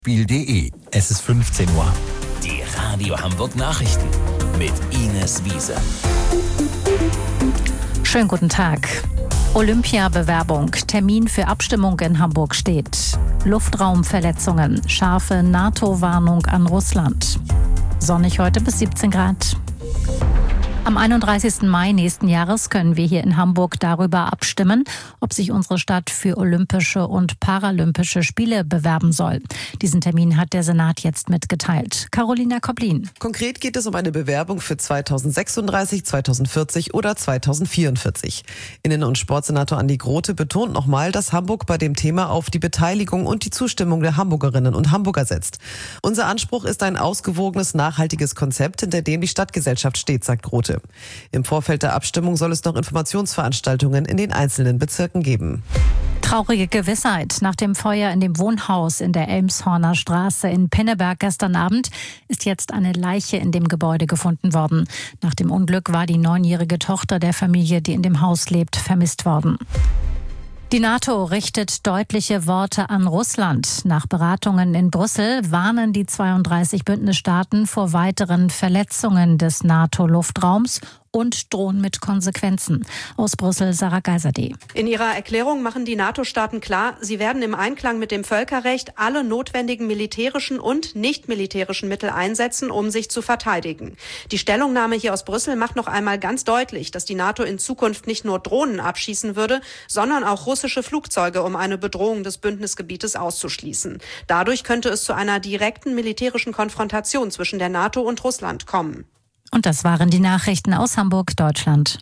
Spiel.de. Es ist 15 Uhr. Die Radio Hamburg Nachrichten mit Ines Wiese. Schönen guten Tag. Olympia-Bewerbung. Termin für Abstimmung in Hamburg steht. Luftraumverletzungen. Scharfe NATO-Warnung an Russland. Sonnig heute bis 17 Grad. Am 31. Mai nächsten Jahres können wir hier in Hamburg darüber abstimmen, ob sich unsere Stadt für Olympische und Paralympische Spiele bewerben soll. Diesen Termin hat der Senat jetzt mitgeteilt. Carolina Koblin. Konkret geht es um eine Bewerbung für 2036, 2040 oder 2044. Innen- und Sportsenator Andi Grote betont nochmal, dass Hamburg bei dem Thema auf die Beteiligung und die Zustimmung der Hamburgerinnen und Hamburger setzt. Unser Anspruch ist ein ausgewogenes, nachhaltiges Konzept, hinter dem die Stadtgesellschaft steht, sagt Grote. Im Vorfeld der Abstimmung soll es noch Informationsveranstaltungen in den einzelnen Bezirken geben. Traurige Gewissheit. Nach dem Feuer in dem Wohnhaus in der Elmshorner Straße in Pinneberg gestern Abend ist jetzt eine Leiche in dem Gebäude gefunden worden. Nach dem Unglück war die 9-jährige Tochter der Familie, die in dem Haus lebt, vermisst worden. Die NATO richtet deutliche Worte an Russland. Nach Beratungen in Brüssel warnen die 32 Bündnisstaaten vor weiteren Verletzungen des NATO-Luftraums und drohen mit Konsequenzen. Aus Brüssel, Sarah Geiserde. In ihrer Erklärung machen die NATO-Staaten klar, sie werden im Einklang mit dem Völkerrecht alle notwendigen militärischen und nicht militärischen Mittel einsetzen, um sich zu verteidigen. Die Stellungnahme hier aus Brüssel macht noch einmal ganz deutlich, dass die NATO in Zukunft nicht nur Drohnen abschießen würde, sondern auch russische Flugzeuge, um eine Bedrohung des Bündnisgebietes auszuschließen. Dadurch könnte es zu einer direkten militärischen Konfrontation zwischen der NATO und Russland kommen. Und das waren die Nachrichten aus Hamburg, Deutschland.